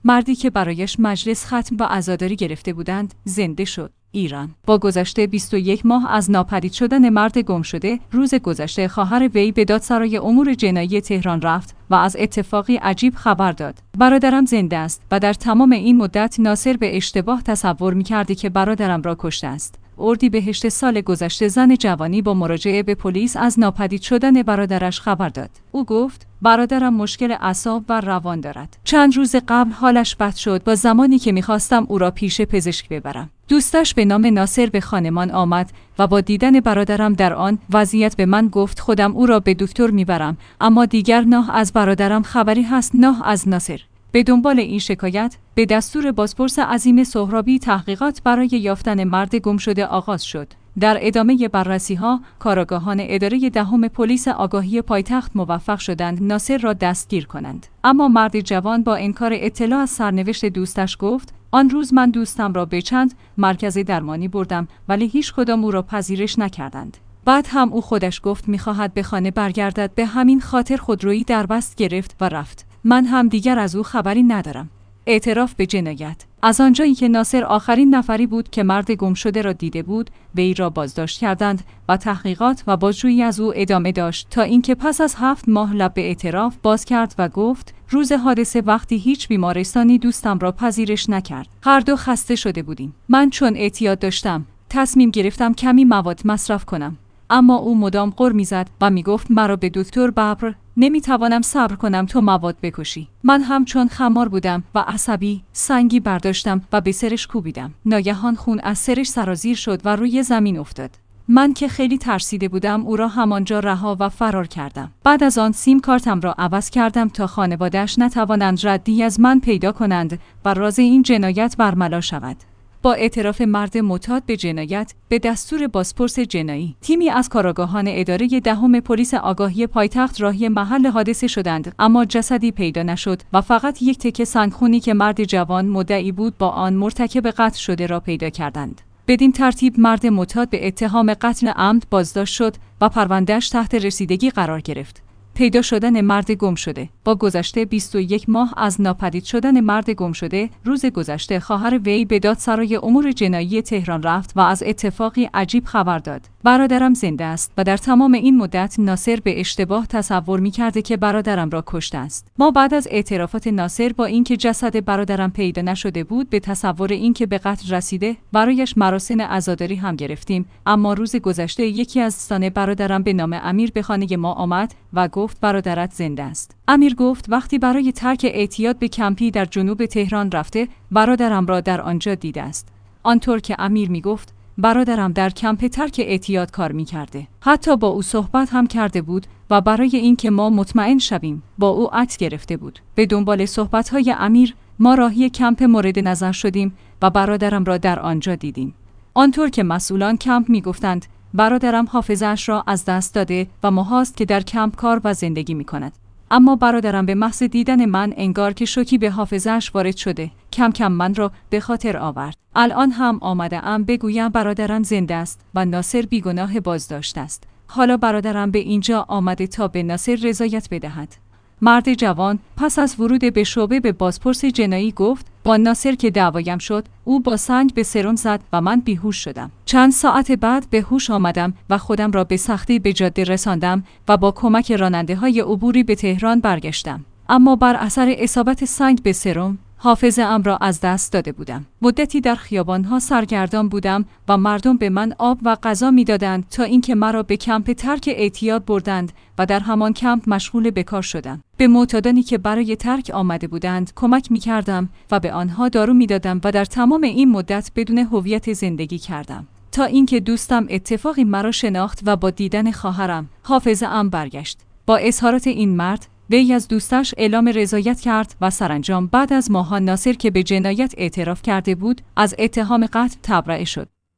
مردی که برایش مجلس ختم و عزاداری گرفته بودند زنده شد. ایران. با گذشته 21 ماه از ناپدید شدن مرد گم شده، روز گذشته خواهر وی به دادسرای امور جنایی تهران رفت و از اتفاقی عجیب خبر داد. برادرم زنده است و در تمام این مدت ناصر به اشتباه تصور می‌کرد که برادرم را کشته است. اردیبهشت سال گذشته زن جوانی با مراجعه به پلیس از ناپدید شدن برادرش خبر داد. او گفت برادرم مشکل اعصاب و روان دارد. چند روز قبل حالش بد شد و زمانی که می‌خواستم او را پیش پزشک ببرم. دوستش به نام ناصر به خانمان آمد و با دیدن برادرم در آن وضعیت به من گفت خودم او را به دکتر میبرم، اما دیگر نه از برادرم خبری هست نه از ناصر. به دنبال این شکایت به دستور بازپرس عظیم سهرابی تحقیقات برای یافتن مرد گم شده آغاز شد. در ادامه بررسی‌ها کارآگاهان اداره دهم پلیس آگاهی پایتخت موفق شدند ناصر را دستگیر کنند. اما مرد جوان با انکار اطلاع از سرنوشت دوستش گفت آن روز من دوستم را به چند مرکز درمانی بردم ولی هیچ کدام او را پذیرش نکردند. بعد هم او خودش گفت می‌خواهد به خانه برگردد، به همین خاطر خودرویی در بست گرفت و رفت. من هم دیگر از او خبری ندارم. اعتراف به جنایت. از آنجایی که ناصر آخرین نفری بود که مرد گم شده را دیده بود، وی را بازداشت کردند و تحقیقات و بازجویی از او ادامه داشت تا اینکه پس از 7 ماه لب به اعتراف باز کرد و گفت روز حادثه وقتی هیچ بیمارستانی دوستم را پذیرش نکرد، هر دو خسته شده بودیم. من چون اعتیاد داشتم، تصمیم گرفتم کمی مواد مصرف کنم. اما او مدام غر میزد و میگفت مرا به دکتر ببر، نمیتوانم صبر کنم تو مواد بکشی. من هم چون خمار بودم و عصبی سنگی برداشتم و به سرش کوبیدم. ناگهان خون از سرش سرازیر شد و روی زمین افتاد. من که خیلی ترسیده بودم او را همانجا رها و فرار کردم. بعد از آن سیم کارتم را عوض کردم تا خانواده‌اش نتوانند ردی از من پیدا کنند و راز این جنایت برملا شود. با اعتراف مرد معتاد به جنایت به دستور بازپرس جنایی، تیمی از کارآگاهان اداره دهم پلیس آگاهی پایتخت راهی محل حادثه شدند، اما جسدی پیدا نشد و فقط یک تکه سنگخونی که مرد جوان مدعی بود با آن مرتکب قتل شده را پیدا کردند. بدین ترتیب مرد معتاد به اتهام قتل عمد بازداشت شد و پرونده‌اش تحت رسیدگی قرار گرفت. پیدا شدن مرد گم شده. با گذشته 21 ماه از ناپدید شدن مرد گم شده، روز گذشته خواهر وی به دادسرای امور جنایی تهران رفت و از اتفاقی عجیب خبر داد. برادرم زنده است و در تمام این مدت ناصر به اشتباه تصور می‌کرده که برادرم را کشته است. ما بعد از اعترافات ناصر با اینکه جسد برادرم پیدا نشده بود به تصور اینکه به قتل رسیده، برایش مراسم عزاداری هم گرفتیم. اما روز گذشته یکی از دوستان برادرم به نام امیر به خانه ما آمد و گفت برادرت زنده است. امیر گفت وقتی برای ترک اعتیاد به کمپی در جنوب تهران رفته، برادرم را در آنجا دیده است. آنطور که امیر میگفت برادرم در کمپ ترک اعتیاد کار میکرده. حتی با او صحبت هم کرده بود و برای اینکه ما مطمئن شویم با او عکس گرفته بود. به دنبال صحبت‌های امیر ما راهی کمپ مورد نظر شدیم و برادرم را در آنجا دیدیم. آنطور که مسئولان کمپ میگفتند برادرم حافظه‌اش را از دست داده و ماهاست که در کمپ کار و زندگی میکند. اما برادرم به محض دیدن من انگار که شوکی به حافظه‌اش وارد شده، کم کم من را به خاطر آورد. الان هم آمده‌ام بگویم برادرم زنده است و ناصر بیگناه بازداشت است. حالا برادرم به اینجا آمده تا به ناصر رضایت بدهد. مرد جوان پس از ورود به شعبه به بازپرس جنایی گفت با ناصر که دعوایم شد، او با سنگ به سرم زد و من بیهوش شدم. چند ساعت بعد به هوش آمدم و خودم را به سختی به جاده رساندم و با کمک راننده‌های عبوری به تهران برگشتم. اما بر اثر اصابت سنگ به سرم حافظه‌ام را از دست داده بودم. مدتی در خیابان‌ها سرگردان بودم و مردم به من آب و غذا می‌دادند تا اینکه مرا به کمپ ترک اعتیاد بردند و در همان کمپ مشغول به کار شدم. به معتادانی که برای ترک آمده بودند کمک می‌کردم و به آنها دارو می‌دادم و در تمام این مدت بدون هویت زندگی کردم. تا اینکه دوستم اتفاقی مرا شناخت و با دیدن خواهرم حافظه‌ام برگشت. با اظهارات این مرد وی از دوستش اعلام رضایت کرد و سرانجام بعد از ماهان ناصر که به جنایت اعتراف کرده بود از اتهام قتل تبرئه شد.